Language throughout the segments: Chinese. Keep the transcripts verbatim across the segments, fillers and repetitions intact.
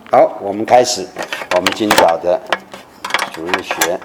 好，我们开始我们今早的主日学。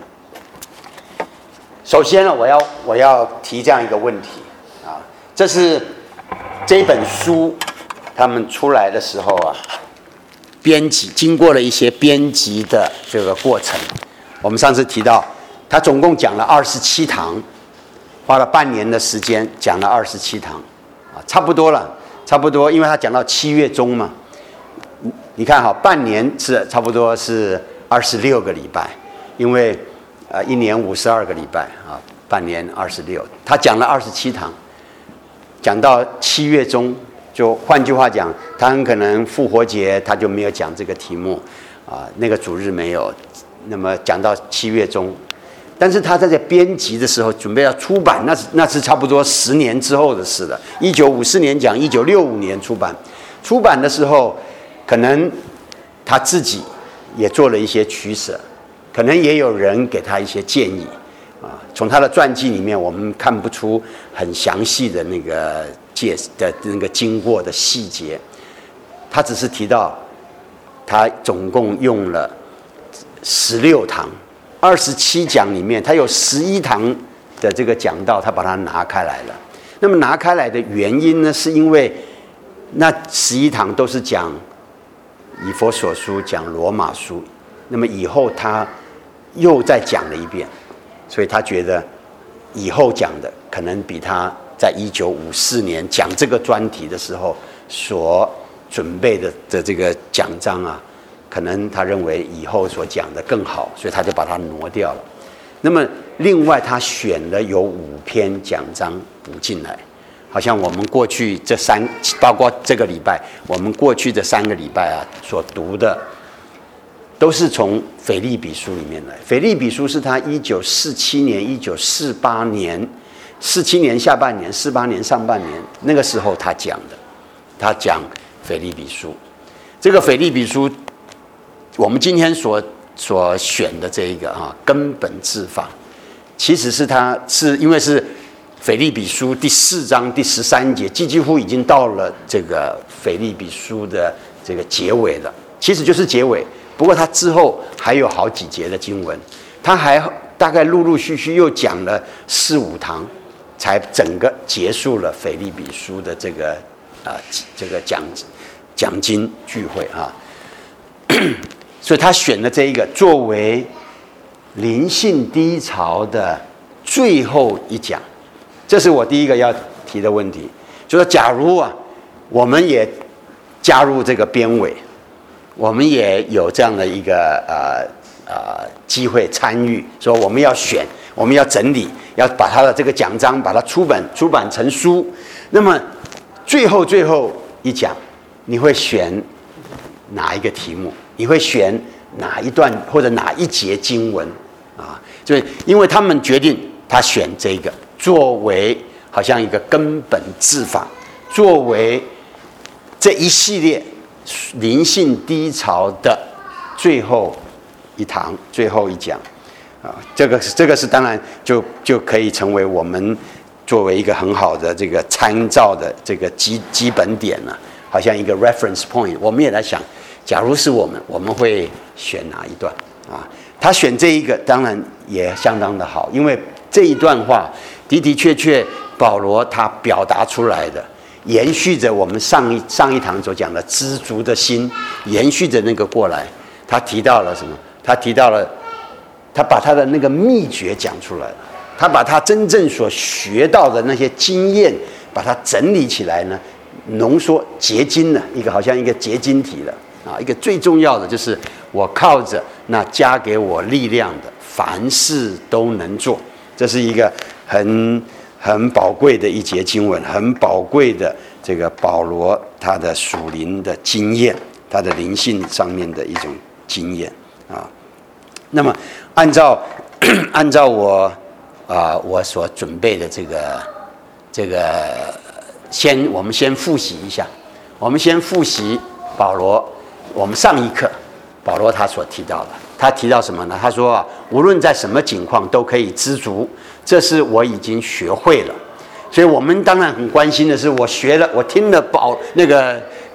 首先呢，我要我要提这样一个问题啊，这是这本书他们出来的时候啊，编辑经过了一些编辑的这个过程。我们上次提到，他总共讲了二十七堂，花了半年的时间讲了二十七堂，啊，差不多了，差不多，因为他讲到七月中嘛。你看哈，半年是差不多是二十六个礼拜，因为呃一年五十二个礼拜啊，半年二十六，他讲了二十七堂，讲到七月中，就换句话讲，他很可能复活节他就没有讲这个题目啊，那个主日没有，那么讲到七月中，但是他在这编辑的时候准备要出版，那是那是差不多十年之后的事了。一九五四年讲，一九六五年出版，出版的时候。可能他自己也做了一些取舍，可能也有人给他一些建议啊。从他的传记里面，我们看不出很详细的那个介的那个经过的细节，他只是提到他总共用了十六堂，二十七讲里面，他有十一堂的这个讲道，他把它拿开来了。那么拿开来的原因呢，是因为那十一堂都是讲以弗所书，讲罗马书，那么以后他又再讲了一遍，所以他觉得以后讲的可能比他在一九五四年讲这个专题的时候所准备的的这个讲章啊，可能他认为以后所讲的更好，所以他就把它挪掉了。那么另外他选了有五篇讲章补进来。好像我们过去这三，包括这个礼拜，我们过去这三个礼拜啊所读的，都是从腓立比书里面来。腓立比书是他一九四七年、一九四八年、四七年下半年、四八年上半年那个时候他讲的，他讲腓立比书。这个腓立比书，我们今天所所选的这一个啊，根本治法，其实是他是因为是。腓立比书第四章第十三节，几乎已经到了这个腓立比书的这个结尾了，其实就是结尾。不过他之后还有好几节的经文，他还大概陆陆续续又讲了四五堂，才整个结束了腓立比书的这个啊、呃、这个讲讲经聚会啊。所以他选了这一个作为灵性低潮的最后一讲。这是我第一个要提的问题，就是假如啊，我们也加入这个编委，我们也有这样的一个呃呃机会参与，说我们要选，我们要整理，要把他的这个讲章把它出版出版成书。那么最后最后一讲，你会选哪一个题目？你会选哪一段或者哪一节经文啊？所以因为他们决定他选这个。作为好像一个根本治法，作为这一系列灵性低潮的最后一堂、最后一讲啊，这个是这个是当然就就可以成为我们作为一个很好的这个参照的这个基基本点了，好像一个 reference point。我们也来想，假如是我们，我们会选哪一段啊？他选这一个，当然也相当的好，因为这一段话。的的确确，保罗他表达出来的，延续着我们上一上一堂所讲的知足的心，延续着那个过来。他提到了什么？他提到了，他把他的那个秘诀讲出来了，他把他真正所学到的那些经验，把它整理起来呢，浓缩结晶了，一个好像一个结晶体了啊。一个最重要的就是我靠着那加给我力量的，凡事都能做。这是一个很很宝贵的一节经文，很宝贵的这个保罗他的属灵的经验，他的灵性上面的一种经验啊。那么按照按照我啊、呃、我所准备的这个这个，先我们先复习一下，我们先复习保罗，我们上一课保罗他所提到的。他提到什么呢？他说啊，无论在什么境况都可以知足，这是我已经学会了。所以我们当然很关心的是，我学了，我听了保那个这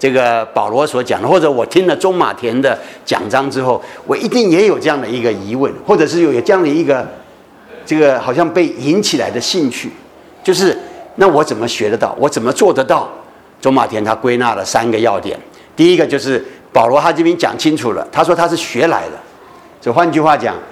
这个保罗所讲的，或者我听了钟马田的讲章之后，我一定也有这样的一个疑问，或者是有这样的一个这个好像被引起来的兴趣，就是那我怎么学得到？我怎么做得到？钟马田他归纳了三个要点，第一个就是保罗他这边讲清楚了，他说他是学来的，所以换句话讲，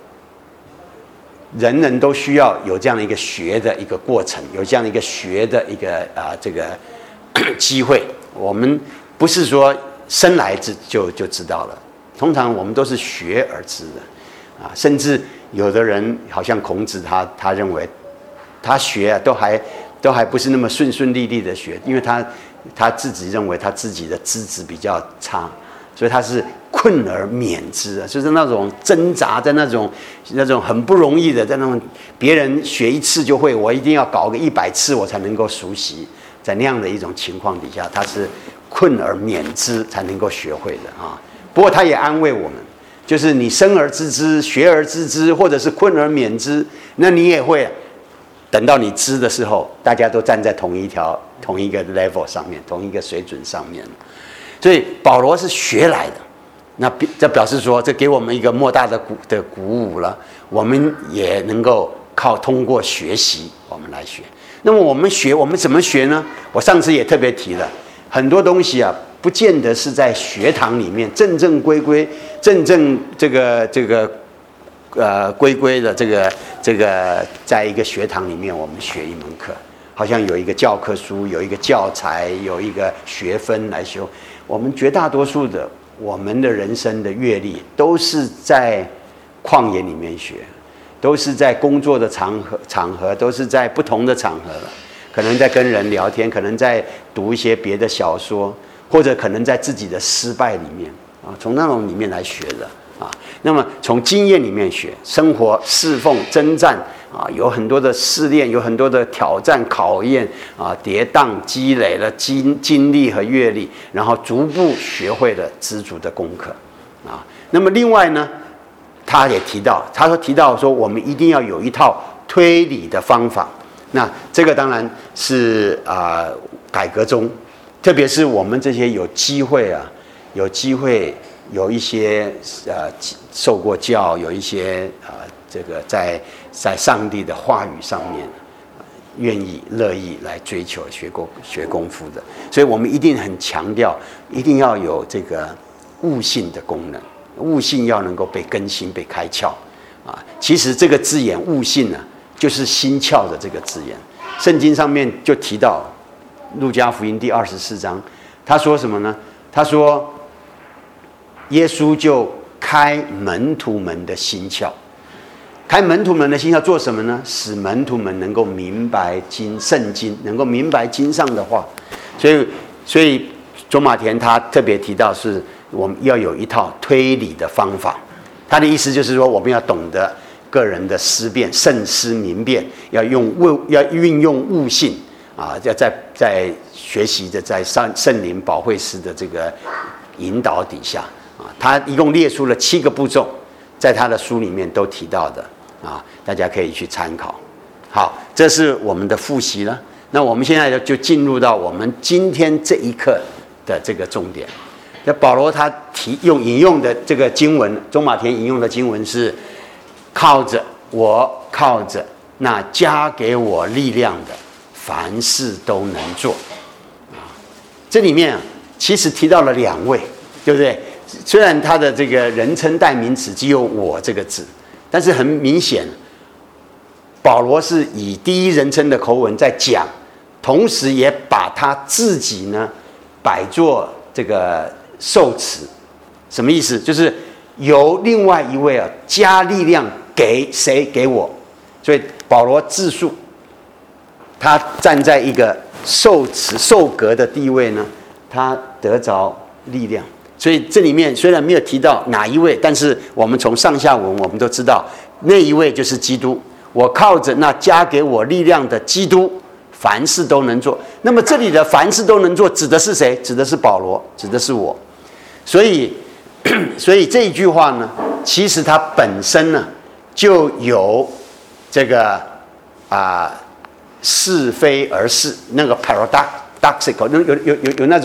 人人都需要有这样的一个学的一个过程，有这样的一个学的一个啊、呃、这个机会。我们不是说生来就就就知道了，通常我们都是学而知的啊。甚至有的人好像孔子他，他他认为他学啊都还都还不是那么顺顺利利的学，因为他他自己认为他自己的资质比较差，所以他是困而免之啊，就是那种挣扎在那种那种很不容易的，在那种别人学一次就会，我一定要搞个一百次我才能够熟悉，在那样的一种情况底下，他是困而免之才能够学会的啊。不过他也安慰我们，就是你生而知之，学而知之，或者是困而免之，那你也会等到你知的时候，大家都站在同一条同一个 level 上面，同一个水准上面。所以保罗是学来的，那这表示说，这给我们一个莫大的鼓的鼓舞了。我们也能够靠通过学习，我们来学。那么我们学，我们怎么学呢？我上次也特别提了，很多东西啊，不见得是在学堂里面正正规规、正正这个这个呃规规的这个这个，在一个学堂里面我们学一门课，好像有一个教科书、有一个教材、有一个学分来修。我们绝大多数的我们的人生的阅历都是在旷野里面学，都是在工作的场合场合，都是在不同的场合，可能在跟人聊天，可能在读一些别的小说，或者可能在自己的失败里面啊，从那种里面来学的啊。那么从经验里面学，生活侍奉征战啊，有很多的试炼，有很多的挑战考验啊，跌宕积累了经经历和阅历，然后逐步学会了知足的功课啊。那么另外呢，他也提到，他说提到说，我们一定要有一套推理的方法。那这个当然是啊、呃，改革中，特别是我们这些有机会啊，有机会有一些呃受过教，有一些啊、呃、这个在在上帝的话语上面，愿意乐意来追求学功学功夫的，所以我们一定很强调，一定要有这个悟性的功能，悟性要能够被更新、被开窍啊。其实这个字眼悟性呢、啊，就是心窍的这个字眼。圣经上面就提到路加福音第二十四章，他说什么呢？他说耶稣就开门徒们的心窍。开门徒们的心窍做什么呢？使门徒们能够明白经圣经，能够明白经上的话。所以，所以卓马田他特别提到，是我们要有一套推理的方法。他的意思就是说，我们要懂得个人的思辨，慎思明辨，要用悟，要运用悟性啊，要在在学习的在圣圣灵保惠师的这个引导底下啊，他一共列出了七个步骤，在他的书里面都提到的。啊，大家可以去参考。好，这是我们的复习了。那我们现在就进入到我们今天这一课的这个重点。那保罗他提用引用的这个经文，钟马田引用的经文是：靠着我靠着那加给我力量的，凡事都能做。啊，这里面啊，其实提到了两位，对不对？虽然他的这个人称代名词只有我这个字。但是很明显，保罗是以第一人称的口吻在讲，同时也把他自己呢摆作这个受词。什么意思？就是由另外一位啊加力量给谁？给我。所以保罗自述，他站在一个受词受格的地位呢，他得着力量。所以这里面虽然没有提到哪一位，但是我们从上下文我们都知道，那一位就是基督。我靠着那加给我力量的基督，凡事都能做。那么这里的凡事都能做指的是谁？指的是保罗，指的是我。所以，所以这一句话呢，其实它本身呢就有这个啊、呃、是非而是那个 paradoxical， 有有有有那种。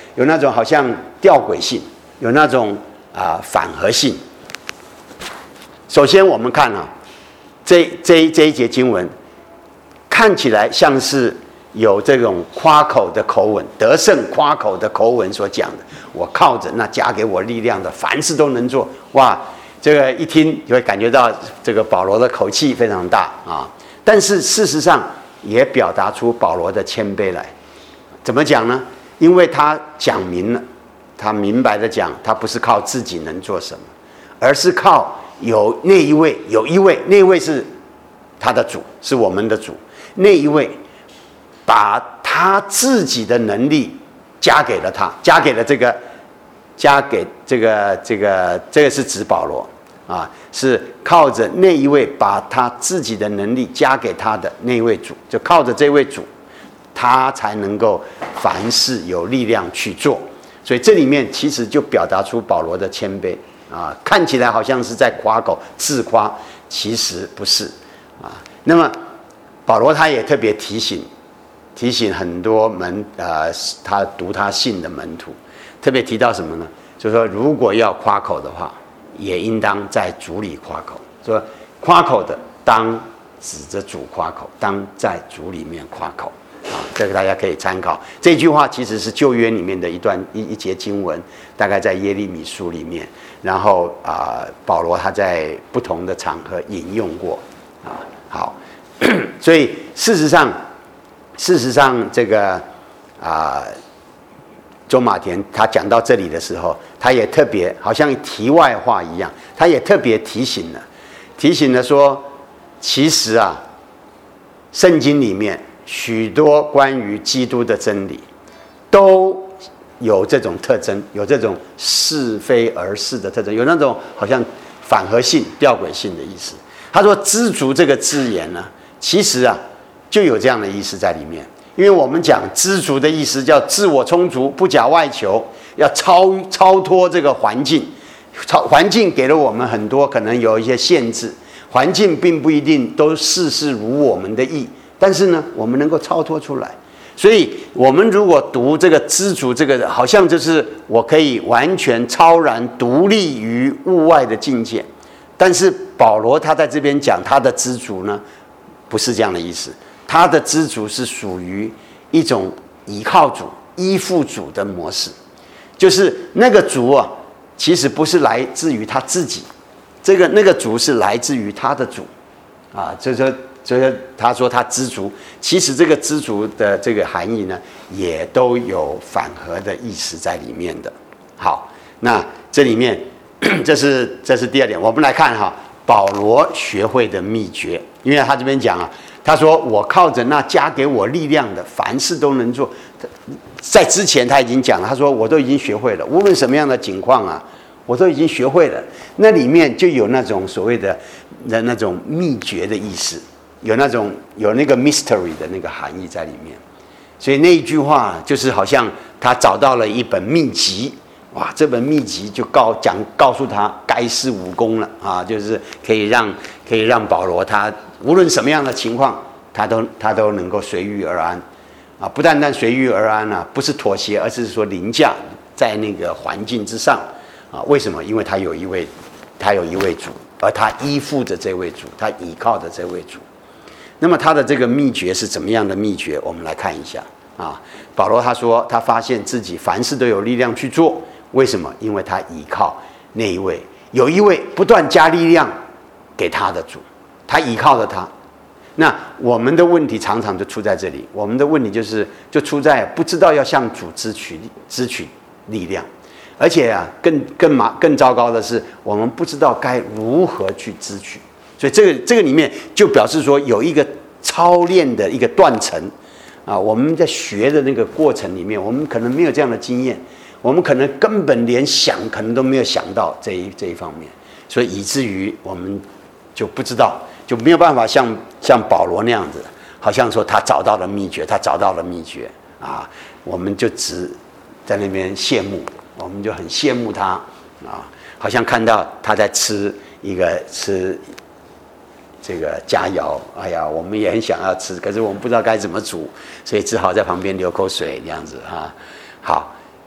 有那种好像吊诡性，有那种啊、呃、反合性。首先我们看啊，这这这一节经文看起来像是有这种夸口的口吻，得胜夸口的口吻所讲的。我靠着那加给我力量的，凡事都能做。哇，这个一听就会感觉到这个保罗的口气非常大啊。但是事实上也表达出保罗的谦卑来。怎么讲呢？因为他讲明了，他明白的讲，他不是靠自己能做什么，而是靠有那一位，有一位，那一位是他的主，是我们的主。那一位把他自己的能力加给了他，加给了这个，加给这个这个这个是指保罗啊，是靠着那一位把他自己的能力加给他的那一位主，就靠着这位主，他才能够凡事有力量去做。所以这里面其实就表达出保罗的谦卑啊，看起来好像是在夸口自夸，其实不是啊。那么保罗他也特别提醒提醒很多门呃他读他信的门徒，特别提到什么呢？就是说如果要夸口的话，也应当在主里夸口。说夸口的当指着主夸口，当在主里面夸口啊，这个大家可以参考。这句话其实是旧约里面的一段一一节经文，大概在耶利米书里面，然后啊、呃，保罗他在不同的场合引用过啊。好，所以事实上，事实上这个啊、呃，周马田他讲到这里的时候，他也特别好像题外话一样，他也特别提醒了，提醒了说，其实啊，圣经里面许多关于基督的真理，都有这种特征，有这种是非而是的特征，有那种好像反合性、吊诡性的意思。他说“知足”这个字眼呢，其实啊就有这样的意思在里面。因为我们讲知足的意思叫自我充足，不假外求，要超超脱这个环境。超环境给了我们很多可能有一些限制，环境并不一定都事事如我们的意，但是呢，我们能够超脱出来。所以，我们如果读这个知足，这个好像就是我可以完全超然独立于物外的境界。但是保罗他在这边讲他的知足呢，不是这样的意思。他的知足是属于一种依靠主、依附主的模式，就是那个主啊，其实不是来自于他自己，这个那个主是来自于他的主，啊，所以说，所以说他说他知足，其实这个知足的这个含义呢，也都有反合的意思在里面的。好，那这里面。这是这是第二点，我们来看哈，保罗学会的秘诀，因为他这边讲啊，他说我靠着那加给我力量的，凡事都能做。在之前他已经讲了，他说我都已经学会了，无论什么样的情况啊，我都已经学会了。那里面就有那种所谓的的那种秘诀的意思，有那种有那个 mystery 的那个含义在里面。所以那一句话就是好像他找到了一本秘籍。哇，这本秘籍就告讲告诉他该是武功了啊，就是可以让可以让保罗他无论什么样的情况，他都他都能够随遇而安啊，不单单随遇而安啊，不是妥协，而是说凌驾在那个环境之上啊。为什么？因为他有一位他有一位主，而他依附着这位主，他依靠着这位主。那么他的这个秘诀是怎么样的秘诀？我们来看一下啊。保罗他说，他发现自己凡事都有力量去做。为什么？因为他依靠那一位，有一位不断加力量给他的主，他依靠着他。那我们的问题常常就出在这里，我们的问题就是就出在不知道要向主支取支取力量，而且啊，更更麻更糟糕的是，我们不知道该如何去支取。所以这个这个里面就表示说有一个操练的一个断层啊，我们在学的那个过程里面，我们可能没有这样的经验。我们可能根本连想可能都没有想到这一这一方面，所以以至于我们就不知道，就没有办法像像保罗那样子，好像说他找到了秘诀，他找到了秘诀啊，我们就只在那边羡慕，我们就很羡慕他啊，好像看到他在吃一个吃这个佳肴，哎呀，我们也很想要吃，可是我们不知道该怎么煮，所以只好在旁边流口水这样子啊。好。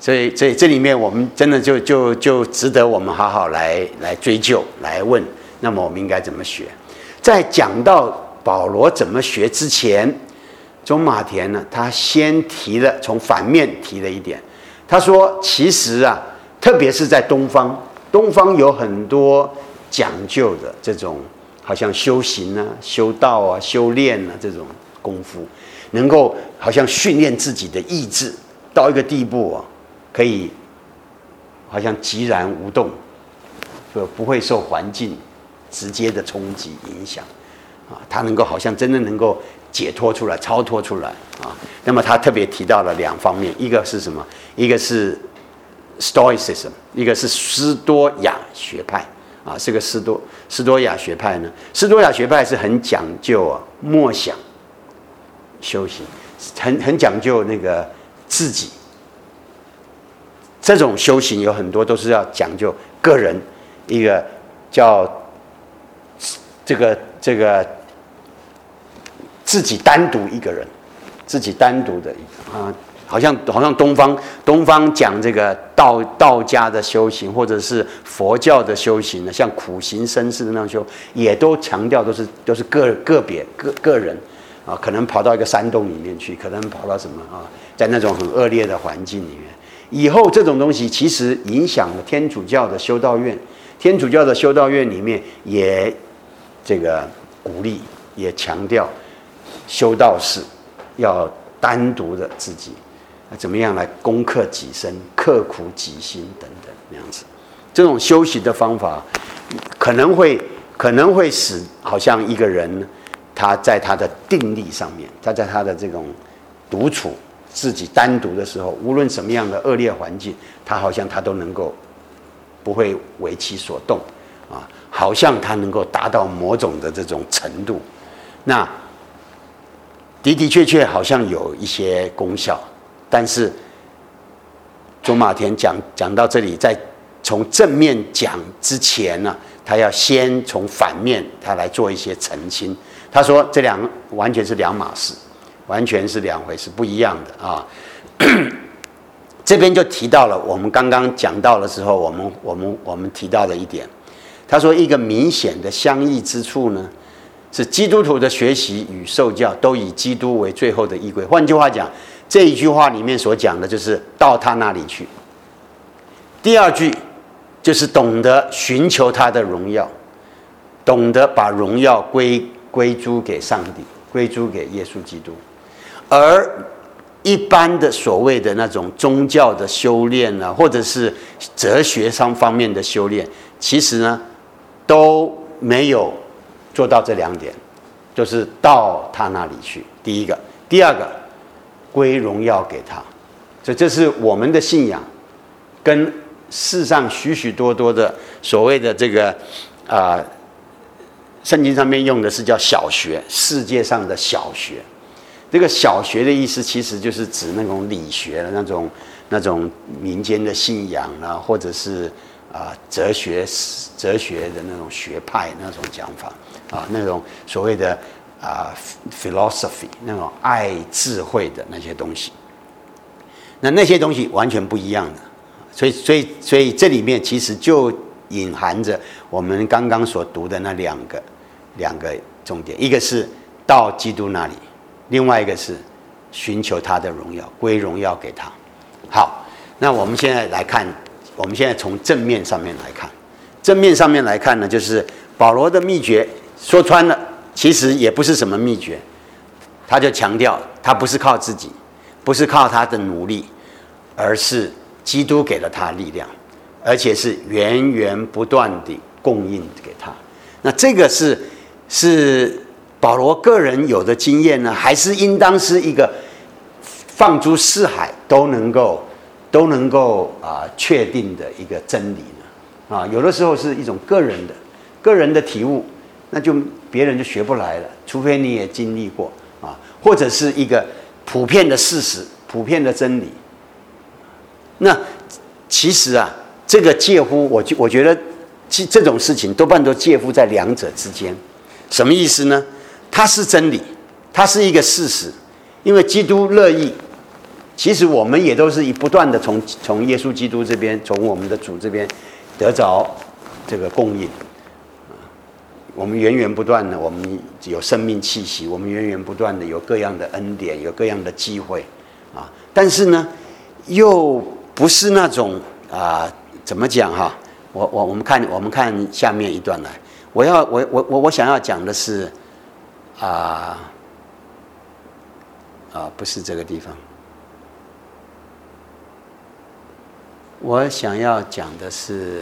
所以这这里面我们真的就就就值得我们好好来来追究来问，那么我们应该怎么学？在讲到保罗怎么学之前，中马田呢，他先提了从反面提了一点，他说其实啊，特别是在东方，东方有很多讲究的这种，好像修行啊、修道啊、修炼啊这种功夫，能够好像训练自己的意志到一个地步啊，可以好像寂然无动，就不会受环境直接的冲击影响啊，他能够好像真的能够解脱出来、超脱出来啊。那么他特别提到了两方面，一个是什么？一个是 Stoicism， 一个是斯多亚学派啊。这个斯多斯多亚学派呢，斯多亚学派是很讲究啊默想修行，很很讲究那个自己。这种修行有很多都是要讲究个人，一个叫这个这个自己单独一个人，自己单独的啊，好像好像东方东方讲这个道道家的修行，或者是佛教的修行呢，像苦行僧式的那种修，也都强调都是都是个个别个个人啊，可能跑到一个山洞里面去，可能跑到什么啊，在那种很恶劣的环境里面。以后这种东西其实影响了天主教的修道院，天主教的修道院里面也这个鼓励，也强调修道士要单独的自己怎么样来攻克己身、刻苦己心等等那样子。这种修行的方法可能会可能会使好像一个人他在他的定力上面，他在他的这种独处。自己单独的时候，无论什么样的恶劣环境，他好像他都能够不会为其所动啊，好像他能够达到某种的这种程度。那的的确确好像有一些功效，但是中马田讲讲到这里，在从正面讲之前呢，他要先从反面他来做一些澄清。他说这两完全是两码事。完全是两回事，不一样的啊。这边就提到了我们刚刚讲到的时候，我们我们我们提到的一点，他说一个明显的相异之处呢，是基督徒的学习与受教都以基督为最后的依归。换句话讲，这一句话里面所讲的就是到他那里去。第二句就是懂得寻求他的荣耀，懂得把荣耀归归诸给上帝，归诸给耶稣基督。而一般的所谓的那种宗教的修炼啊，或者是哲学上方面的修炼，其实呢都没有做到这两点，就是到他那里去。第一个，第二个，归荣耀给他。所以这是我们的信仰，跟世上许许多多的所谓的这个啊、呃，圣经上面用的是叫小学，世界上的小学。这个小学的意思其实就是指那种理学的那种那种民间的信仰啊，或者是啊、呃、哲学哲学的那种学派那种讲法啊，那种所谓的啊、呃、philosophy 那种爱智慧的那些东西。那那些东西完全不一样的，所以所以所以这里面其实就隐含着我们刚刚所读的那两个两个重点，一个是到基督那里。另外一个是寻求他的荣耀，归荣耀给他。好，那我们现在来看，我们现在从正面上面来看，正面上面来看呢，就是保罗的秘诀，说穿了，其实也不是什么秘诀，他就强调他不是靠自己，不是靠他的努力，而是基督给了他力量，而且是源源不断地供应给他。那这个是是。保罗个人有的经验呢，还是应当是一个放诸四海都能够都能够啊、呃、确定的一个真理呢？啊，有的时候是一种个人的个人的体悟，那就别人就学不来了，除非你也经历过啊，或者是一个普遍的事实、普遍的真理。那其实啊，这个介乎我我觉得这种事情多半都介乎在两者之间。什么意思呢？它是真理，它是一个事实，因为基督乐意其实我们也都是不断的从从耶稣基督这边，从我们的主这边得着这个供应。我们源源不断的，我们有生命气息，我们源源不断的有各样的恩典，有各样的机会啊。但是呢，又不是那种啊，怎么讲哈？我我我们看我们看下面一段来，我要我我我我想要讲的是啊啊，不是这个地方，我想要讲的是。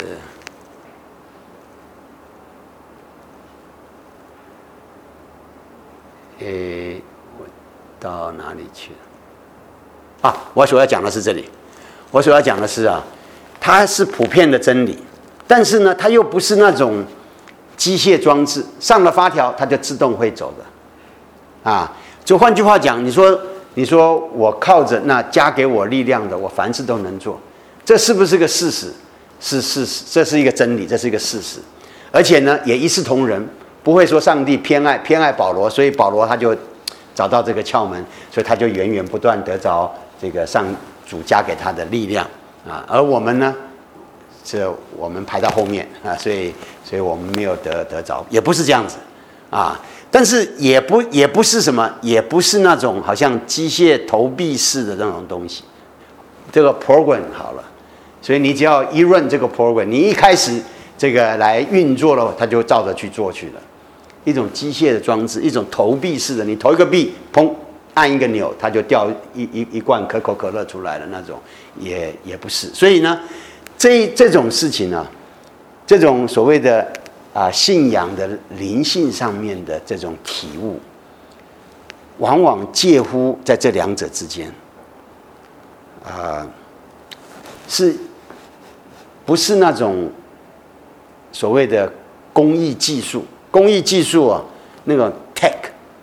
诶，我到哪里去了？啊，我所要讲的是这里。我所要讲的是啊，它是普遍的真理，但是呢，它又不是那种机械装置，上了发条它就自动会走的。啊，就换句话讲，你说，你说我靠着那加给我力量的，我凡事都能做，这是不是个事实？是事实，这是一个真理，这是一个事实，而且呢，也一视同仁。不会说上帝偏爱偏爱保罗，所以保罗他就找到这个窍门，所以他就源源不断得着这个上主加给他的力量啊。而我们呢，这我们排到后面啊，所以所以我们没有得得着，也不是这样子啊。但是也不也不是什么，也不是那种好像机械投币式的那种东西。这个 program 好了，所以你只要一 run 这个 program， 你一开始这个来运作了，它就照着去做去了。一种机械的装置，一种投币式的，你投一个币，砰，按一个钮，它就掉一一一罐可口可乐出来了那种，也也不是。所以呢，这这种事情呢、啊，这种所谓的啊信仰的灵性上面的这种体悟，往往介乎在这两者之间，啊，是不是那种所谓的工艺技术？工艺技术啊，那个 tech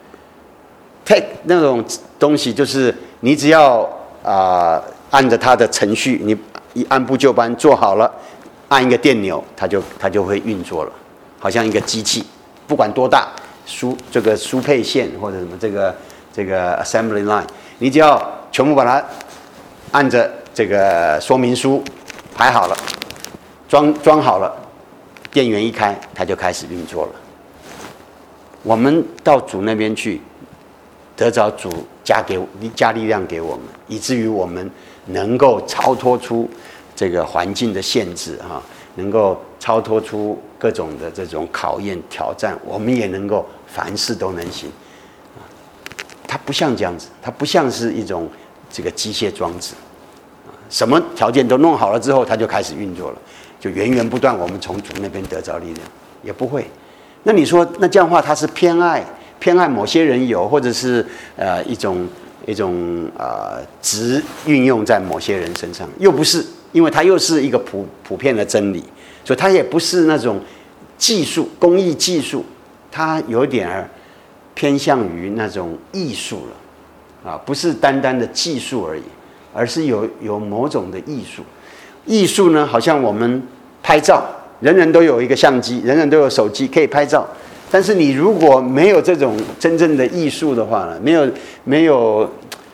tech 那种东西，就是你只要啊、呃、按着它的程序，你一按部就班做好了，按一个电钮，它就它就会运作了，好像一个机器，不管多大，输这个输配线或者什么这个这个 assembly line， 你只要全部把它按着这个说明书排好了，装装好了，电源一开，它就开始运作了。我们到主那边去，得着主加给加力量给我们，以至于我们能够超脱出这个环境的限制啊，能够超脱出各种的这种考验挑战，我们也能够凡事都能行。它不像这样子，它不像是一种这个机械装置，什么条件都弄好了之后，它就开始运作了，就源源不断。我们从主那边得着力量，也不会。那你说，那这样的话，他是偏爱偏爱某些人有，或者是呃一种一种呃值运用在某些人身上，又不是，因为它又是一个普普遍的真理，所以它也不是那种技术工艺技术，它有点儿偏向于那种艺术了啊，不是单单的技术而已，而是有有某种的艺术。艺术呢，好像我们拍照。人人都有一个相机，人人都有手机可以拍照，但是你如果没有这种真正的艺术的话呢，没有没有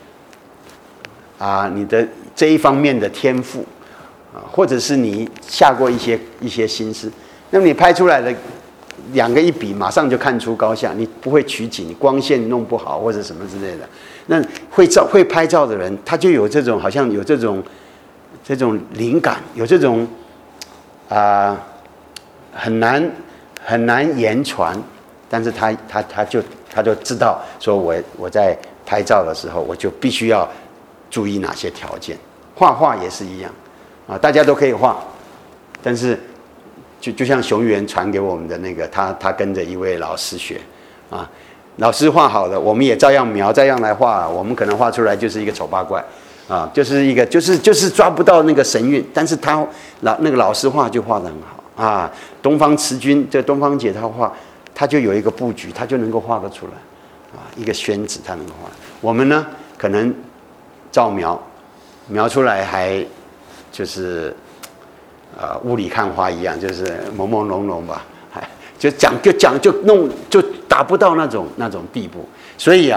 啊你的这一方面的天赋啊，或者是你下过一些一些心思，那么你拍出来的两个一比，马上就看出高下，你不会取景，你光线弄不好或者什么之类的，那会照会拍照的人，他就有这种好像有这种这种灵感，有这种啊。呃很难很难言传，但是他他他就他就知道说我我在拍照的时候，我就必须要注意哪些条件。画画也是一样啊，大家都可以画，但是就就像熊原传给我们的那个，他他跟着一位老师学啊，老师画好了，我们也照样描，照样来画，我们可能画出来就是一个丑八怪啊，就是一个就是就是抓不到那个神韵，但是他老那个老师画就画得很好。啊，东方慈君，这东方姐她画，她就有一个布局，她就能够画得出来，啊，一个宣纸她能够画。我们呢，可能照描，描出来还就是啊、呃、雾里看花一样，就是朦朦胧胧吧，还就讲就讲就弄就达不到那种那种地步。所以啊，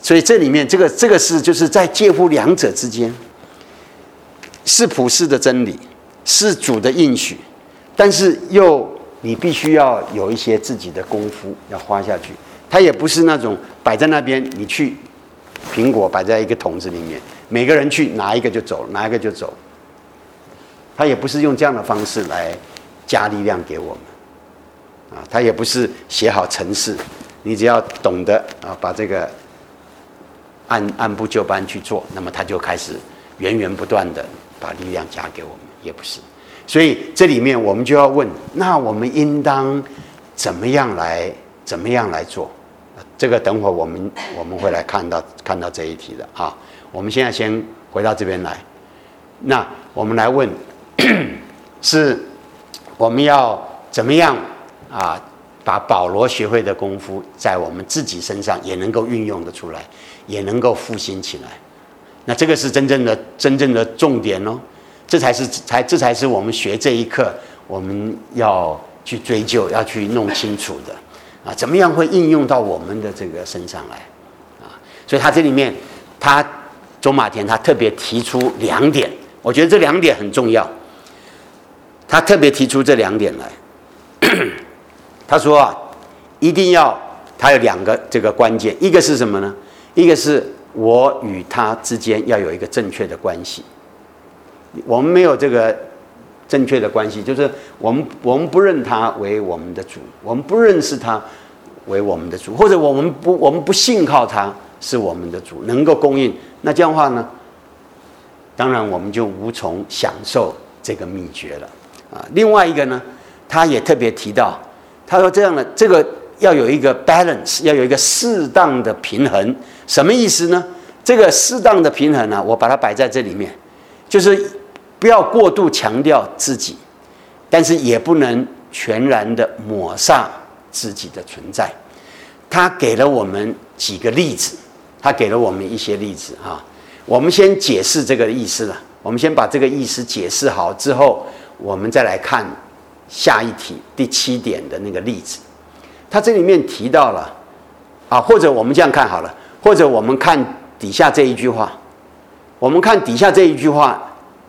所以这里面这个这个是就是在介乎两者之间，是普世的真理，是主的应许，但是又你必须要有一些自己的功夫要花下去。它也不是那种摆在那边，你去苹果摆在一个桶子里面，每个人去拿一个就走，拿一个就走。它也不是用这样的方式来加力量给我们，啊，它也不是写好程式，你只要懂得啊，把这个按按部就班去做，那么它就开始源源不断的把力量加给我们，也不是。所以这里面我们就要问，那我们应当怎么样来怎么样来做？这个等会我们我们会来看到看到这一题的啊。我们现在先回到这边来，那我们来问，是我们要怎么样啊，把保罗学会的功夫在我们自己身上也能够运用得出来，也能够复兴起来。那这个是真正的真正的重点哦，这才是才这才是我们学这一课我们要去追究、要去弄清楚的啊，怎么样会应用到我们的这个身上来啊？所以他这里面，他周马田他特别提出两点，我觉得这两点很重要。他特别提出这两点来，他说啊，一定要他有两个这个关键，一个是什么呢？一个是我与他之间要有一个正确的关系。我们没有这个正确的关系，就是我们我们不认他为我们的主，我们不认识他为我们的主，或者我们不我们不信靠他是我们的主，能够供应。那这样的话呢，当然我们就无从享受这个秘诀了啊。另外一个呢，他也特别提到，他说这样的这个要有一个 balance， 要有一个适当的平衡。什么意思呢？这个适当的平衡呢、啊，我把它摆在这里面，就是不要过度强调自己，但是也不能全然的抹煞自己的存在。他给了我们几个例子，他给了我们一些例子哈。我们先解释这个意思了，我们先把这个意思解释好之后，我们再来看下一题第七点的那个例子。他这里面提到了啊，或者我们这样看好了，或者我们看底下这一句话，我们看底下这一句话。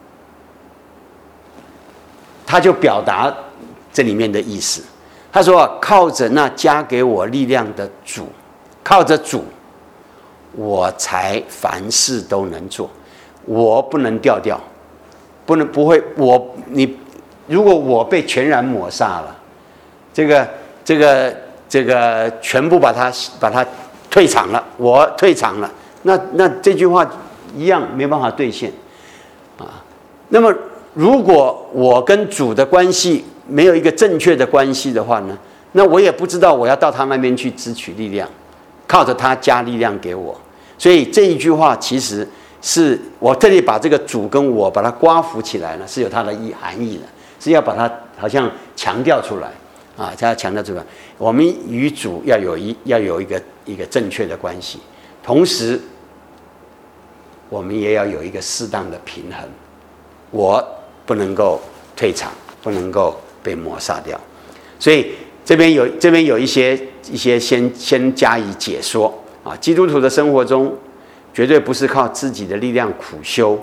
他就表达这里面的意思，他说、啊：“靠着那加给我力量的主，靠着主，我才凡事都能做。我不能掉掉，不能不会我你，如果我被全然抹煞了，这个这个这个全部把它把它退场了，我退场了，那那这句话一样没办法兑现啊。那么。”如果我跟主的关系没有一个正确的关系的话呢，那我也不知道我要到他那边去支取力量，靠着他加力量给我。所以这一句话其实是我特地把这个主跟我把它刮扶起来了，是有它的意含义的，是要把它好像强调出来啊，它要强调出来。我们与主要有一要有一个一个正确的关系，同时我们也要有一个适当的平衡。我不能够退场，不能够被抹杀掉，所以这边有这边有一些一些先先加以解说啊。基督徒的生活中，绝对不是靠自己的力量苦修。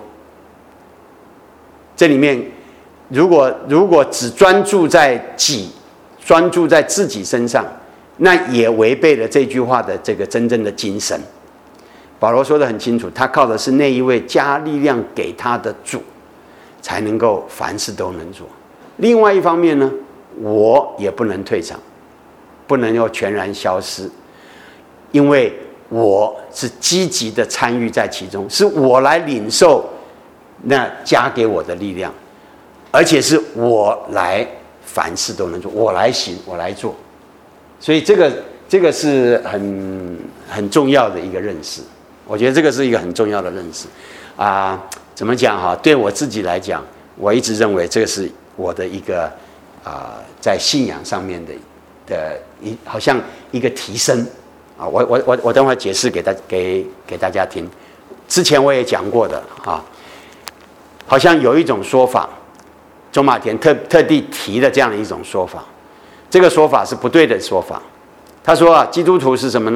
这里面，如果如果只专注在己，专注在自己身上，那也违背了这句话的这个真正的精神。保罗说得很清楚，他靠的是那一位加力量给他的主。才能够凡事都能做。另外一方面呢，我也不能退场，不能够全然消失，因为我是积极的参与在其中，是我来领受那加给我的力量，而且是我来凡事都能做，我来行，我来做。所以这个这个是很很重要的一个认识，我觉得这个是一个很重要的认识啊。怎么讲哈？对我自己来讲，我一直认为这个是我的一个啊、呃，在信仰上面的的一好像一个提升啊。我我我我等会儿解释给大给给大家听。之前我也讲过的啊，好像有一种说法，周马田特特地提了这样的一种说法，这个说法是不对的说法。他说啊，基督徒是什么呢？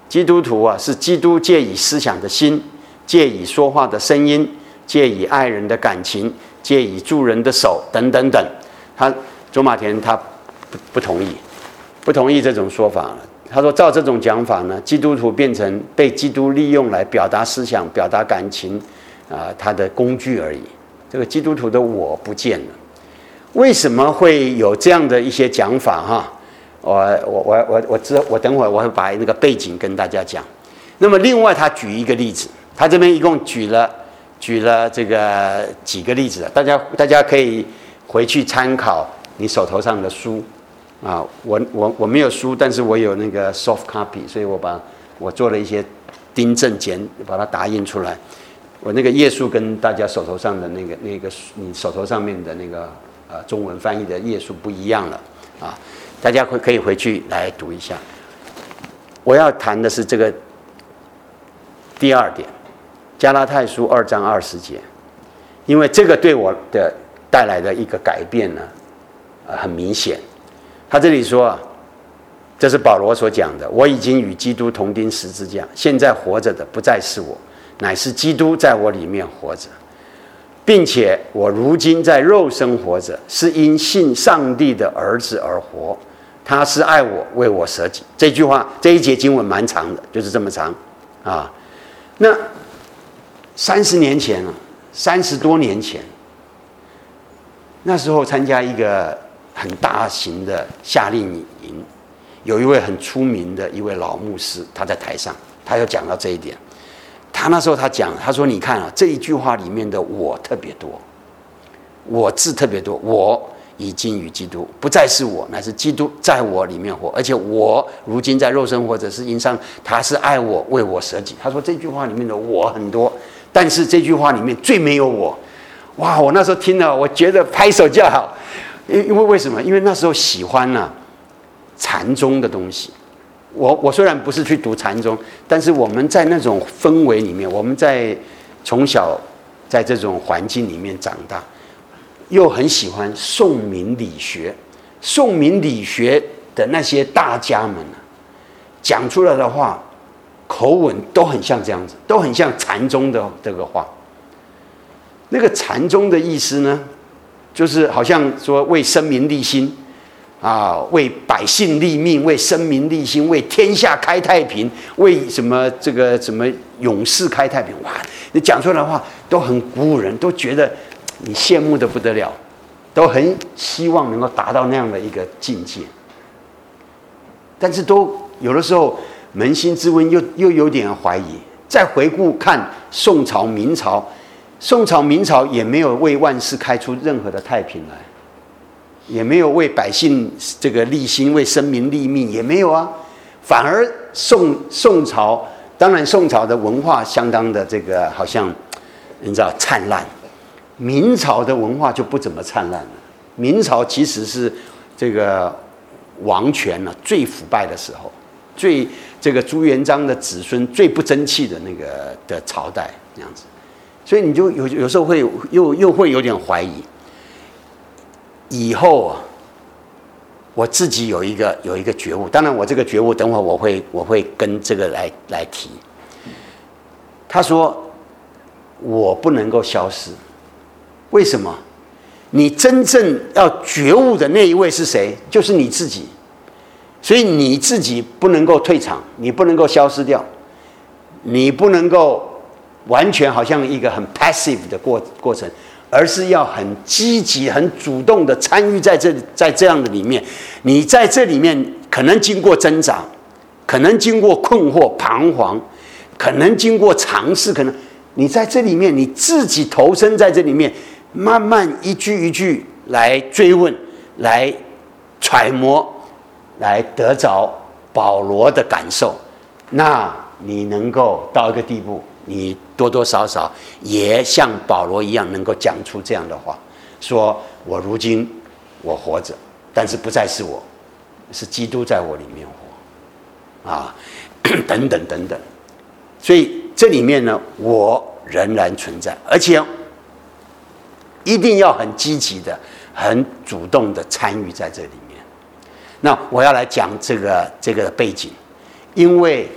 基督徒啊，是基督借以思想的心，借以说话的声音，借以爱人的感情，借以助人的手，等等等。他周马田他不不同意，不同意这种说法了。他说，照这种讲法呢，基督徒变成被基督利用来表达思想、表达感情啊、呃，他的工具而已。这个基督徒的我不见了。为什么会有这样的一些讲法？哈，我我我我我知我等会儿我会把那个背景跟大家讲。那么另外他举一个例子，他这边一共举了举了这个几个例子，大家大家可以回去参考你手头上的书啊。我我我没有书，但是我有那个 soft copy， 所以我把我做了一些订正简，把它打印出来。我那个页数跟大家手头上的那个那个你手头上面的那个呃中文翻译的页数不一样了啊，大家会可以回去来读一下。我要谈的是这个第二点，加拉太书二章二十节，因为这个对我的带来的一个改变呢，呃很明显。他这里说啊，这是保罗所讲的，我已经与基督同钉十字架，现在活着的不再是我，乃是基督在我里面活着，并且我如今在肉身活着，是因信上帝的儿子而活。他是爱我，为我舍己。这句话，这一节经文蛮长的，就是这么长啊。那三十年前了，三十多年前，那时候参加一个很大型的夏令营，有一位很出名的一位老牧师，他在台上，他有讲到这一点。他那时候他讲，他说：“你看啊，这一句话里面的我特别多，我字特别多。我已经与基督不再是我，乃是基督在我里面活，而且我如今在肉身活着，是因上他是爱我，为我舍己。”他说这句话里面的我很多，但是这句话里面最没有我。哇！我那时候听了，我觉得拍手叫好，因因为为什么？因为那时候喜欢呢、啊、禅宗的东西。我我虽然不是去读禅宗，但是我们在那种氛围里面，我们在从小在这种环境里面长大，又很喜欢宋明理学。宋明理学的那些大家们啊，讲出来的话，口吻都很像这样子，都很像禅宗的这个话。那个禅宗的意思呢，就是好像说为生民立心。啊，为百姓立命，为生民立心，为天下开太平，为什么这个什么永世开太平？哇，你讲出来的话都很鼓舞人，都觉得你羡慕的不得了，都很希望能够达到那样的一个境界。但是都有的时候扪心自问又，又又有点怀疑。再回顾看宋朝、明朝，宋朝、明朝也没有为万世开出任何的太平来。也没有为百姓这个立心，为生民立命，也没有啊。反而宋宋朝，当然宋朝的文化相当的这个好像你知道灿烂，明朝的文化就不怎么灿烂了。明朝其实是这个王权呢、啊、最腐败的时候，最这个朱元璋的子孙最不争气的那个的朝代这样子，所以你就有有时候会又又会有点怀疑。以后啊，我自己有一个有一个觉悟，当然我这个觉悟等会我会我会跟这个来来提。他说我不能够消失，为什么？你真正要觉悟的那一位是谁？就是你自己，所以你自己不能够退场，你不能够消失掉，你不能够完全好像一个很 passive 的过过程。而是要很积极、很主动的参与在这在这样的里面。你在这里面可能经过挣扎，可能经过困惑、彷徨，可能经过尝试，可能你在这里面你自己投身在这里面，慢慢一句一句来追问、来揣摩、来得着保罗的感受，那你能够到一个地步。你多多少少也像保罗一样，能够讲出这样的话，说我如今我活着，但是不再是我，是基督在我里面活，啊，等等等等。所以这里面呢，我仍然存在，而且一定要很积极的、很主动的参与在这里面。那我要来讲这个这个背景，因为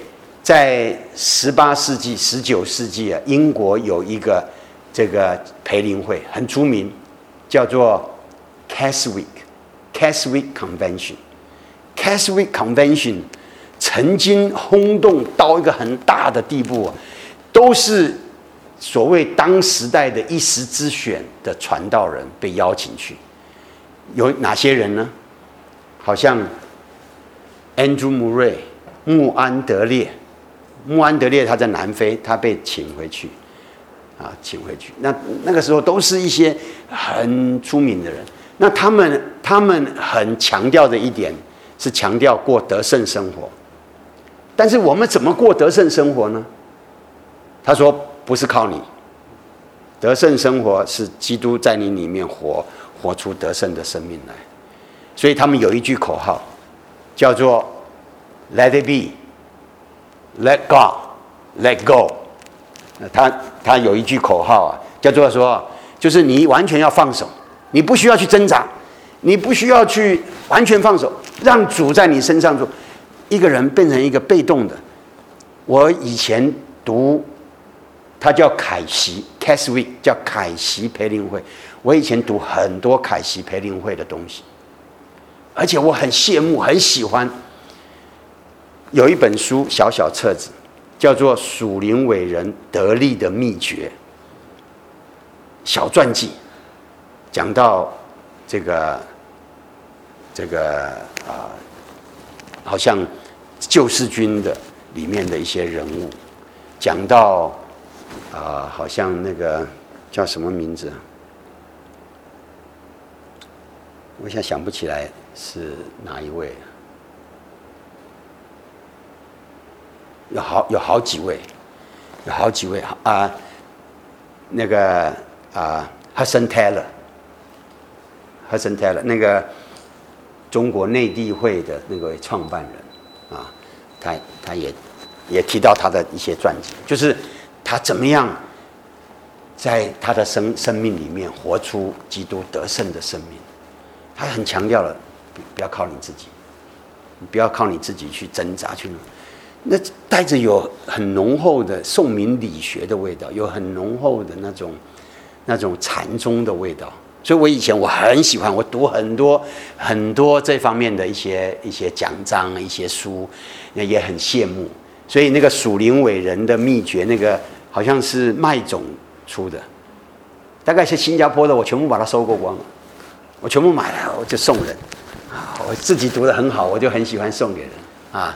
在十八世纪、十九世纪啊，英国有一个这个培灵会很出名，叫做 Keswick Keswick Convention。Keswick Convention 曾经轰动到一个很大的地步啊，都是所谓当时代的一时之选的传道人被邀请去。有哪些人呢？好像 Andrew Murray 穆安德烈，穆安德烈他在南非，他被请回去，啊，请回去。那那个时候都是一些很出名的人。那他们他们很强调的一点是强调过得胜生活。但是我们怎么过得胜生活呢？他说不是靠你，得胜生活是基督在你里面活。活出得胜的生命来，所以他们有一句口号，叫做 "Let it be, let God, let go"。他他有一句口号啊，叫做说，就是你完全要放手，你不需要去挣扎，你不需要去完全放手，让主在你身上做。一个人变成一个被动的。我以前读，他叫凯西 Keswick， 叫凯西培灵会。我以前读很多凯西培灵会的东西，而且我很羡慕，很喜欢。有一本书，小小册子，叫做《属灵伟人得力的秘诀》，小传记，讲到这个这个啊、呃，好像救世军的里面的一些人物，讲到啊、呃，好像那个叫什么名字？我现在想不起来是哪一位，有好有好几位，有好几位啊、呃，那个啊 ，Hudson Taylor，Hudson Taylor 那个中国内地会的那个创办人啊，他他也也提到他的一些传记，就是他怎么样在他的生生命里面活出基督得胜的生命。他很强调了，不要靠你自己，你不要靠你自己去挣扎去，那带着有很浓厚的宋明理学的味道，有很浓厚的那种那种禅宗的味道。所以我以前我很喜欢，我读很多很多这方面的一些一些讲章、一些书，也很羡慕。所以那个属灵伟人的秘诀，那个好像是麦总出的，大概是新加坡的，我全部把它收购光了。我全部买了，我就送人。我自己读得很好，我就很喜欢送给人啊。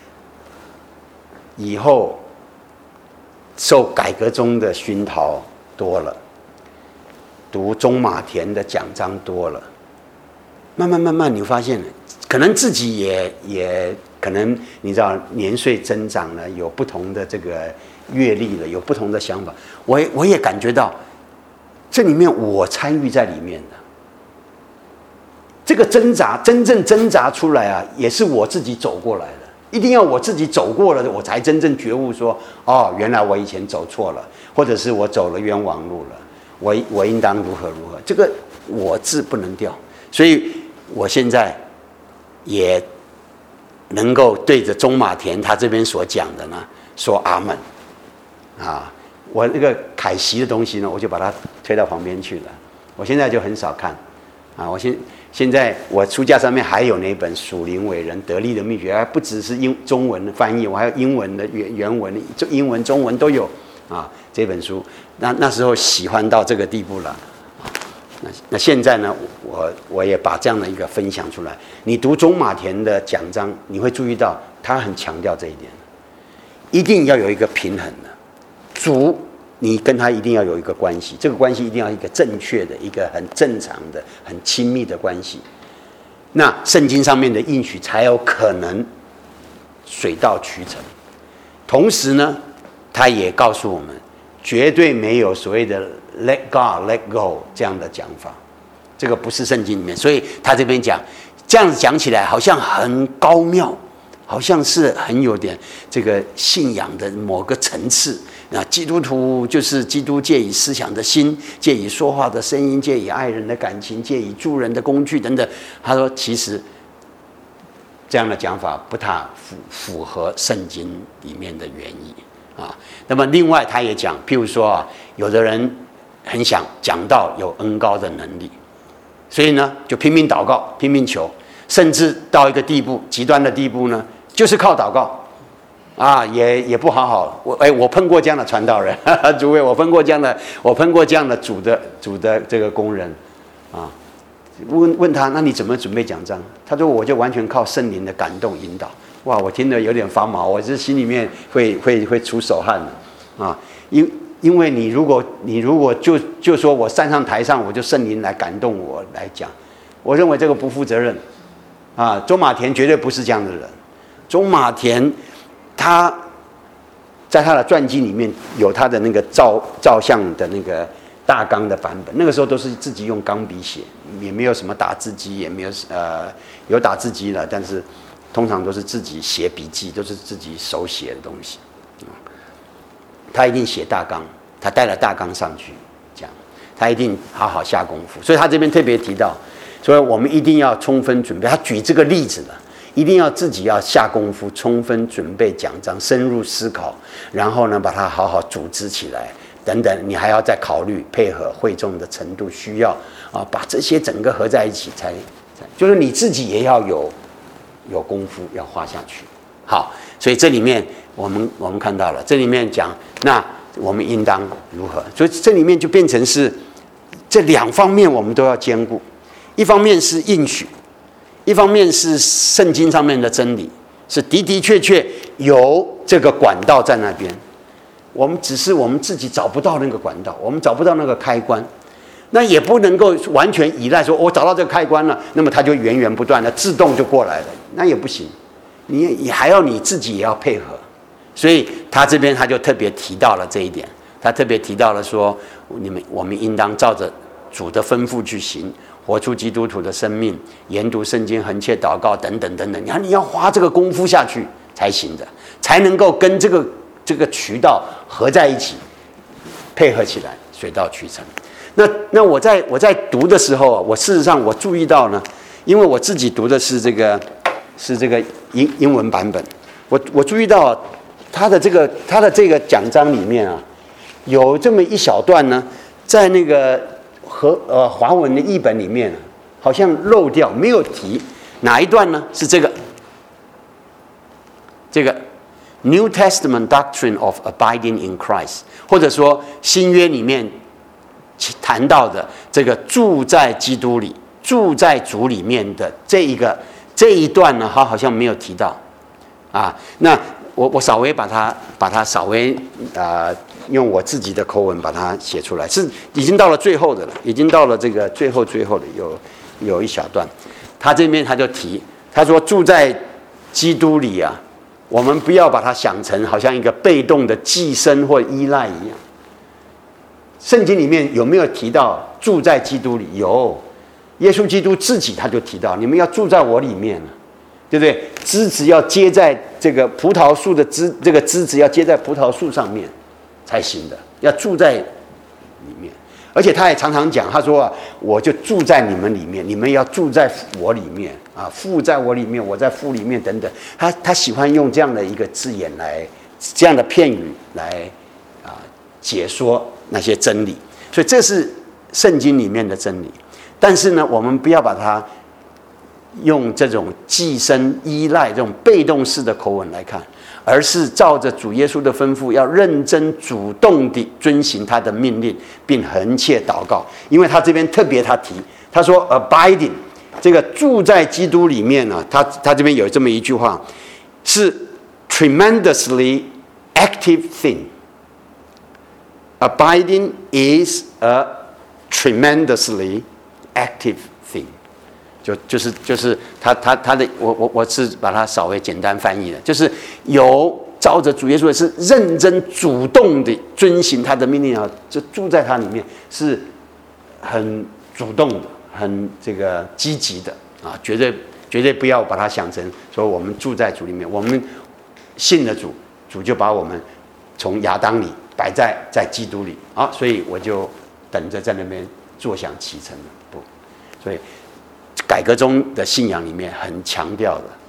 以后受改革中的熏陶多了，读中马田的讲章多了，慢慢慢慢，你发现可能自己也也可能你知道年岁增长了，有不同的这个阅历了，有不同的想法。我我也感觉到这里面我参与在里面的。这个挣扎，真正挣扎出来啊，也是我自己走过来的。一定要我自己走过了，我才真正觉悟说，哦，原来我以前走错了，或者是我走了冤枉路了，我我应当如何如何。这个我字不能掉，所以我现在也能够对着中马田他这边所讲的呢说阿门啊。我那个凯西的东西呢，我就把它推到旁边去了。我现在就很少看啊，我现现在我书架上面还有那本《属灵伟人得力的秘诀》，还不只是英中文的翻译，我还有英文的原原文，英文、中文都有啊。这本书，那那时候喜欢到这个地步了。那那现在呢，我我也把这样的一个分享出来。你读中马田的讲章，你会注意到他很强调这一点，一定要有一个平衡的主。你跟他一定要有一个关系，这个关系一定要一个正确的、一个很正常的、很亲密的关系。那圣经上面的应许才有可能水到渠成。同时呢，他也告诉我们，绝对没有所谓的 "let God, let go" 这样的讲法，这个不是圣经里面。所以他这边讲，这样子讲起来好像很高妙，好像是很有点这个信仰的某个层次。那基督徒就是基督借以思想的心，借以说话的声音，借以爱人的感情，借以助人的工具等等。他说，其实这样的讲法不太符符合圣经里面的原意啊。那么另外他也讲，譬如说啊，有的人很想讲到有恩膏的能力，所以呢就拼命祷告，拼命求，甚至到一个地步，极端的地步呢，就是靠祷告啊，也也不好好。我哎，我碰过这样的传道人，哈哈，诸位，我碰过这样的，我碰过这样的主的主的这个工人啊。问问他，那你怎么准备讲章？他说我就完全靠圣灵的感动引导。哇，我听得有点发毛，我这心里面会会会出手汗的啊。因因为你如果你如果就就说我站上台上，我就圣灵来感动我来讲，我认为这个不负责任啊。周马田绝对不是这样的人。周马田他在他的传记里面有他的那个照照相的那个大纲的版本，那个时候都是自己用钢笔写，也没有什么打字机，也没有呃有打字机了，但是通常都是自己写笔记，都是自己手写的东西。他一定写大纲，他带了大纲上去讲，他一定好好下功夫。所以他这边特别提到，所以我们一定要充分准备。他举这个例子了，一定要自己要下功夫，充分准备讲章，深入思考，然后呢把它好好组织起来。等等，你还要再考虑配合会众的程度需要啊，把这些整个合在一起才，就是你自己也要有有功夫要花下去。好，所以这里面我们我们看到了，这里面讲那我们应当如何，所以这里面就变成是这两方面我们都要兼顾，一方面是应许，一方面是圣经上面的真理，是的的确确有这个管道在那边。我们只是我们自己找不到那个管道，我们找不到那个开关，那也不能够完全依赖说，我找到这个开关了，那么它就源源不断的自动就过来了，那也不行，你也还要你自己也要配合。所以他这边他就特别提到了这一点，他特别提到了说，你们我们应当照着主的吩咐去行，活出基督徒的生命，研读圣经，恒切祷告等等等等。你看你要花这个功夫下去才行的，才能够跟这个。这个渠道合在一起，配合起来，水到渠成。那那我在我在读的时候，我事实上我注意到呢，因为我自己读的是这个是这个英英文版本，我我注意到他的这个他的这个讲章里面啊，有这么一小段呢，在那个和呃华文的译本里面，好像漏掉没有提哪一段呢？是这个这个。New Testament doctrine of abiding in Christ， 或者说新约里面谈到的这个住在基督里、住在主里面的这一个这一段呢，他好像没有提到啊。那我我稍微把它把它稍微啊、呃、用我自己的口吻把它写出来，是已经到了最后的了，已经到了这个最后最后的有有一小段，他这边他就提，他说住在基督里啊。我们不要把它想成好像一个被动的寄生或依赖一样。圣经里面有没有提到住在基督里？有，耶稣基督自己他就提到，你们要住在我里面了，对不对？枝子要接在这个葡萄树的枝，这个枝子要接在葡萄树上面才行的，要住在里面。而且他也常常讲，他说啊，我就住在你们里面，你们要住在我里面啊，父在我里面，我在父里面等等。他他喜欢用这样的一个字眼来，这样的片语来啊解说那些真理。所以这是圣经里面的真理。但是呢，我们不要把它用这种寄生、依赖这种被动式的口吻来看。而是照着主耶稣的吩咐，要认真主动地遵行他的命令，并恒切祷告。因为他这边特别他提，他说 abiding 这个住在基督里面呢，他他这边有这么一句话，是 tremendously active thing。abiding is a tremendously active thing。就就是就是他他他的我我我是把它稍微简单翻译了，就是有照着主耶稣的是认真主动的遵行他的命令啊，就住在他里面是很主动的，很这个积极的啊，绝对绝对不要把它想成说我们住在主里面，我们信了主，主就把我们从亚当里摆在在基督里啊，所以我就等着在那边坐享其成了，不，所以。改革中的信仰里面很强调的，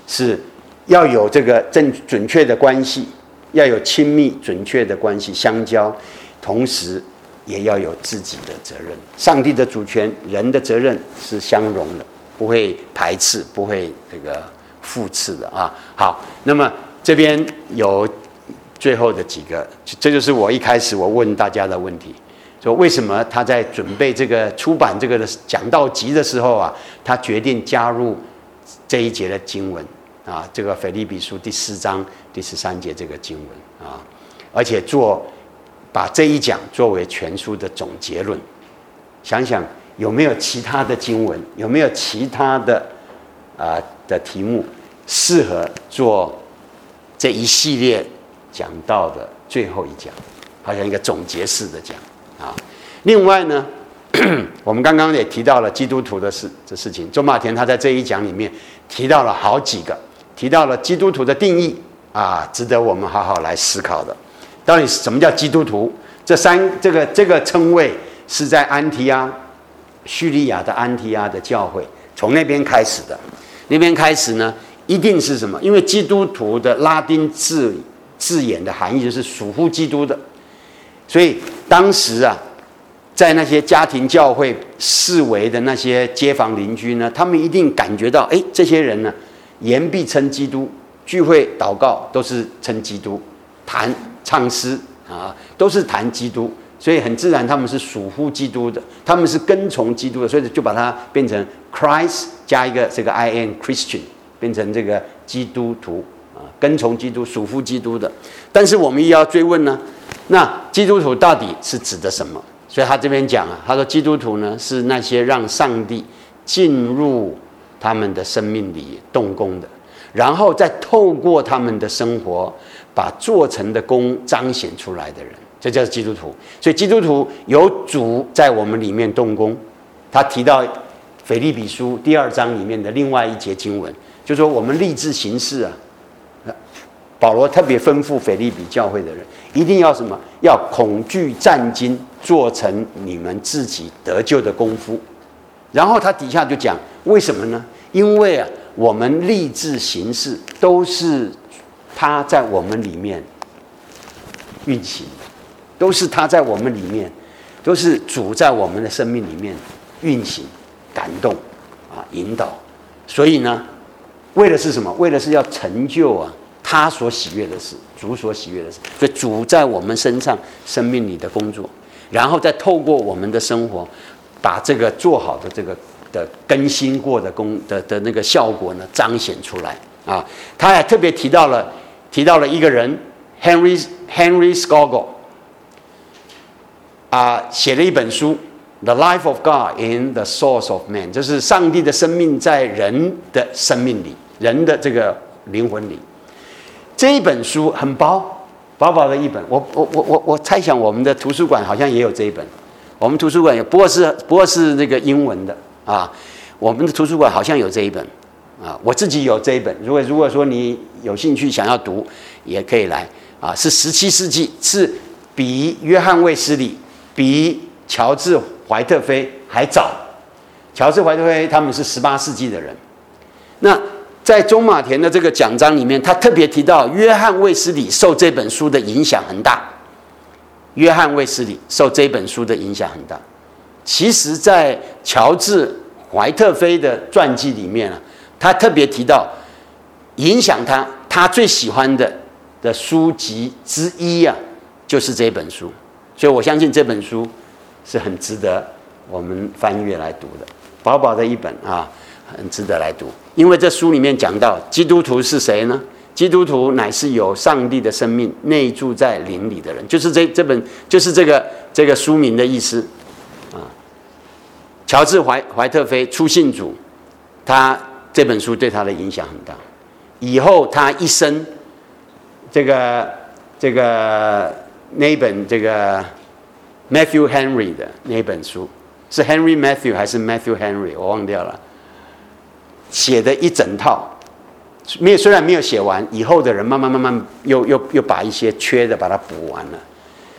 是要有这个正准确的关系，要有亲密准确的关系相交，同时也要有自己的责任。上帝的主权，人的责任是相容的，不会排斥，不会这个复斥的啊。好，那么这边有最后的几个，这就是我一开始我问大家的问题。说为什么他在准备这个出版这个的讲道集的时候啊，他决定加入这一节的经文啊，这个腓立比书第四章第十三节这个经文啊，而且做把这一讲作为全书的总结论。想想有没有其他的经文，有没有其他的啊的题目适合做这一系列讲道的最后一讲，好像一个总结式的讲。啊，另外呢，我们刚刚也提到了基督徒的事这事情。周马田他在这一讲里面提到了好几个，提到了基督徒的定义啊，值得我们好好来思考的。到底什么叫基督徒？这三这个这个称谓是在安提阿、叙利亚的安提阿的教会从那边开始的。那边开始呢，一定是什么？因为基督徒的拉丁字字眼的含义就是属乎基督的。所以当时啊，在那些家庭教会四围的那些街坊邻居呢，他们一定感觉到，哎，这些人呢，言必称基督，聚会祷告都是称基督，弹唱诗啊，都是谈基督，所以很自然他们是属乎基督的，他们是跟从基督的，所以就把它变成 Christ 加一个这个 I N Christian， 变成这个基督徒啊，跟从基督、属乎基督的。但是我们也要追问呢，那基督徒到底是指的什么？所以他这边讲啊，他说基督徒呢是那些让上帝进入他们的生命里动工的，然后再透过他们的生活把做成的功彰显出来的人，这叫基督徒。所以基督徒有主在我们里面动工。他提到腓立比书第二章里面的另外一节经文，就说我们立志行事啊，保罗特别吩咐腓立比教会的人，一定要什么？要恐惧战兢，做成你们自己得救的功夫。然后他底下就讲，为什么呢？因为啊，我们立志行事都是他在我们里面运行，都是他在我们里面，都是主在我们的生命里面运行、感动啊、引导。所以呢，为的是什么？为的是要成就啊他所喜悦的事，主所喜悦的事。所以主在我们身上生命里的工作，然后再透过我们的生活，把这个做好的这个的更新过的功的的那个效果呢彰显出来啊。他还特别提到了提到了一个人 Henry Henry Scougal 啊，写了一本书 The Life of God in the Source of Man， 就是上帝的生命在人的生命里，人的这个灵魂里。这一本书很薄，薄薄的一本。我我我我我猜想我们的图书馆好像也有这一本，我们图书馆有，不过是不过是那个英文的啊。我们的图书馆好像有这一本啊，我自己有这一本。如果如果说你有兴趣想要读，也可以来啊。是十七世纪，是比约翰卫斯理、比乔治怀特菲还早。乔治怀特菲他们是十八世纪的人，那。在中马田的这个讲章里面，他特别提到约翰卫斯理受这本书的影响很大。约翰卫斯理受这本书的影响很大。其实，在乔治怀特菲的传记里面啊，他特别提到影响他，他最喜欢的的书籍之一啊，就是这本书。所以我相信这本书是很值得我们翻阅来读的，薄薄的一本啊。很值得来读，因为这书里面讲到基督徒是谁呢？基督徒乃是有上帝的生命内住在灵里的人，就是这这本就是这个这个书名的意思啊。乔治怀怀特菲初信主，他这本书对他的影响很大。以后他一生，这个这个那本这个 Matthew Henry 的那本书是 Henry Matthew 还是 Matthew Henry， 我忘掉了。写的一整套，没有虽然没有写完，以后的人慢慢慢慢又又又把一些缺的把它补完了。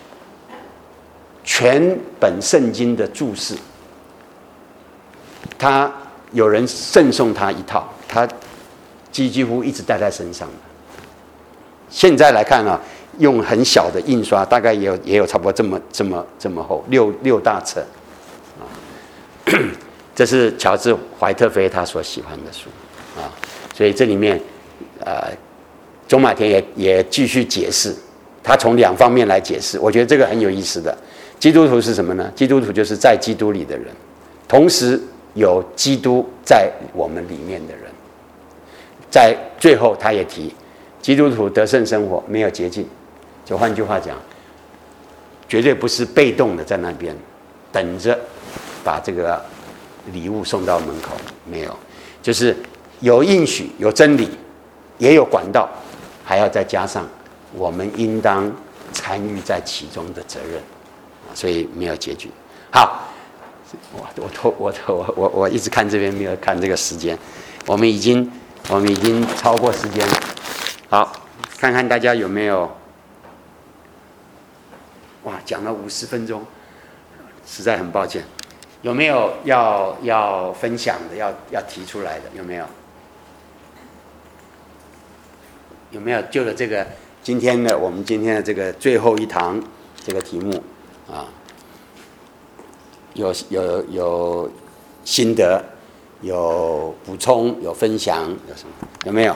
全本圣经的注释，他有人赠送他一套，他几几乎一直带在身上的。现在来看啊，用很小的印刷，大概也有也有差不多这么这么这么厚，六六大册啊。这是乔治·怀特菲他所喜欢的书啊，所以这里面呃，中马田也也继续解释，他从两方面来解释，我觉得这个很有意思的。基督徒是什么呢？基督徒就是在基督里的人，同时有基督在我们里面的人。在最后，他也提，基督徒得胜生活没有捷径，就换句话讲，绝对不是被动的在那边等着把这个礼物送到门口，没有，就是有应许，有真理，也有管道，还要再加上我们应当参与在其中的责任。所以没有结局。好，我我我我我我一直看这边，没有看这个时间。我们已经我们已经超过时间。好，看看大家有没有？哇，讲了五十分钟，实在很抱歉。有没有要要分享的，要要提出来的？有没有？有没有就着这个今天的我们今天的这个最后一堂这个题目？啊，有有有心得，有补充，有分享，有什么？有没有？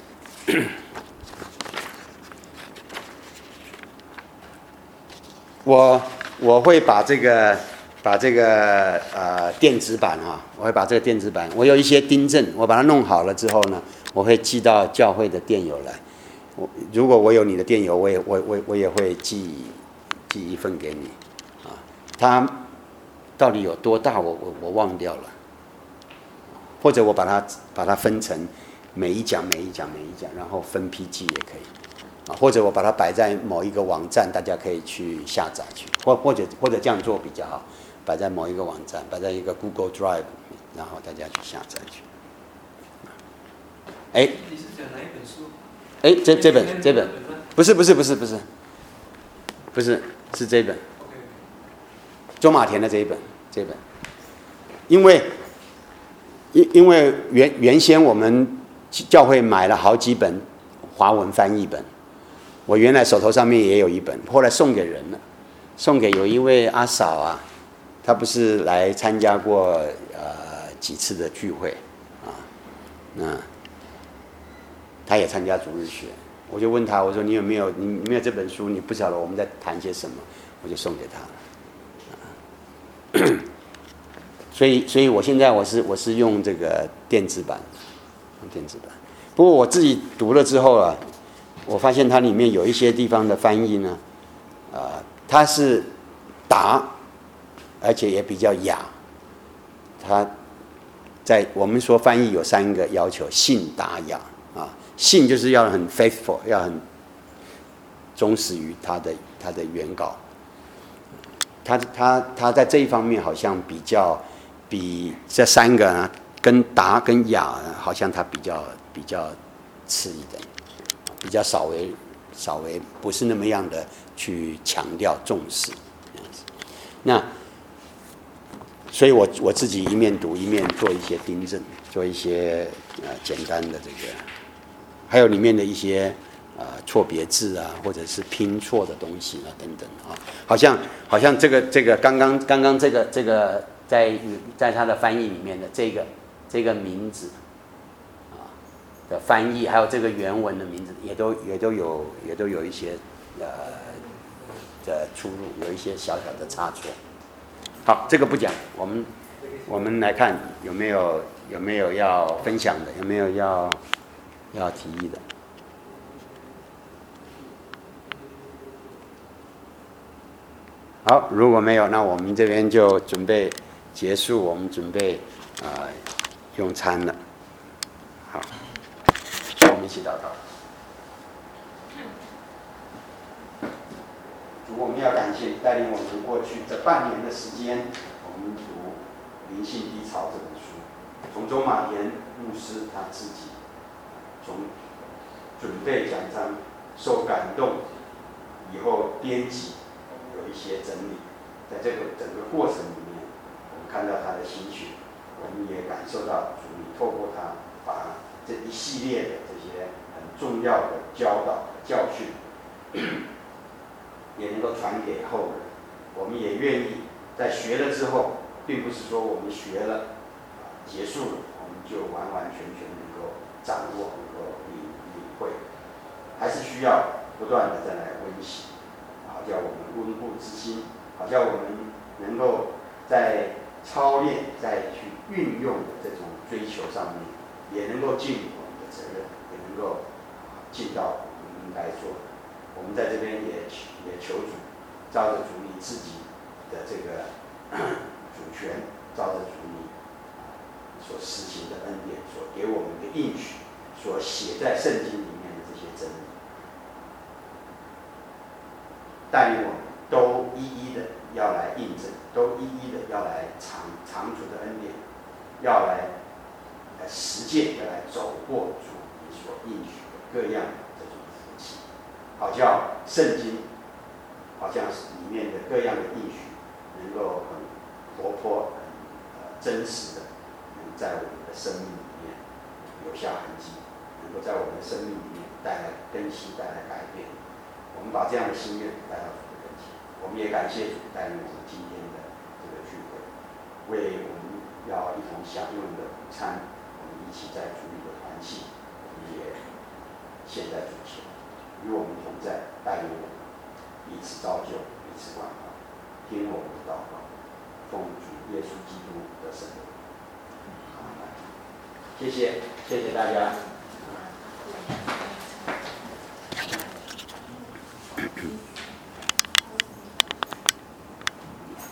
我我会把这个把这个呃电子版啊，我会把这个电子版，我有一些订正，我把它弄好了之后呢，我会寄到教会的电邮来。我如果我有你的电邮，我也我我我也会寄寄一份给你。它到底有多大我？我我忘掉了，或者我把它把它分成每一讲每一讲每一讲，然后分批寄也可以，啊，或者我把它摆在某一个网站，大家可以去下载去，或或者或者这样做比较好，摆在某一个网站，摆在一个 Google Drive， 然后大家去下载去。哎，你是讲哪一本书？哎，这这本这本不是不是不是不是不是是这本。周马田的这一本，这一本，因为因因为原原先我们教会买了好几本华文翻译本，我原来手头上面也有一本，后来送给人了，送给有一位阿嫂啊，她不是来参加过呃几次的聚会啊，那她也参加主日学，我就问她，我说你有没有你没有这本书，你不晓得我们在谈些什么，我就送给她了。所以，所以我现在我是我是用这个电子版，用电子版。不过我自己读了之后啊，我发现它里面有一些地方的翻译呢，啊、呃，它是达，而且也比较雅。它在我们说翻译有三个要求：信、达、雅啊。信就是要很 faithful， 要很忠实于它的它的原稿。他他他在这一方面好像比较比这三个呢，跟达跟雅好像他比较比较次一点，比较稍微稍微不是那么样的去强调重视这样子。那所以我我自己一面读一面做一些订正，做一些呃简单的这个，还有里面的一些。呃，错别字啊，或者是拼错的东西啊，等等啊，好像好像这个这个刚刚刚刚这个这个在在他的翻译里面的这个这个名字啊的翻译，还有这个原文的名字，也都也都有也都有一些呃的出入，有一些小小的差错。好，这个不讲，我们我们来看有没有有没有要分享的，有没有要要提议的。好，如果没有，那我们这边就准备结束，我们准备啊、呃、用餐了。好，我们一起祷告。主，我们要感谢你带领我们过去这半年的时间，我们读《灵性低潮》这本书，从周马田牧师他自己从准备讲章受感动以后编辑。有一些整理，在这个整个过程里面，我们看到他的心血，我们也感受到主你透过他把这一系列的这些很重要的教导教训，也能够传给后人。我们也愿意在学了之后，并不是说我们学了结束了，我们就完完全全能够掌握、能够领领会，还是需要不断的再来温习，好叫我们温故知新，好叫我们能够在操练、再去运用的这种追求上面，也能够尽我们的责任，也能够尽到我们应该做的。我们在这边也也求主，照着主你自己的这个主权，照着主你所施行的恩典，所给我们的应许，所写在圣经里面的这些真理，带领我们都一一的要来印证，都一一的要来长长存的恩典，要来来实践，要来走过主你所应许的各样的这种福气，好叫圣经，好像是里面的各样的应许，能够很活泼、很呃真实的，能在我们的生命里面留下痕迹，能够在我们的生命里面带来更新、带来改变。我们把这样的心愿带到主的跟前，我们也感谢主带领我们今天的这个聚会，为我们要一同享用的午餐，我们一起在主里的团契，我们也献在主前，与我们同在，带领我们彼此造就，彼此关怀，听我们的祷告，奉主耶稣基督的圣名，阿门。谢谢，谢谢大家。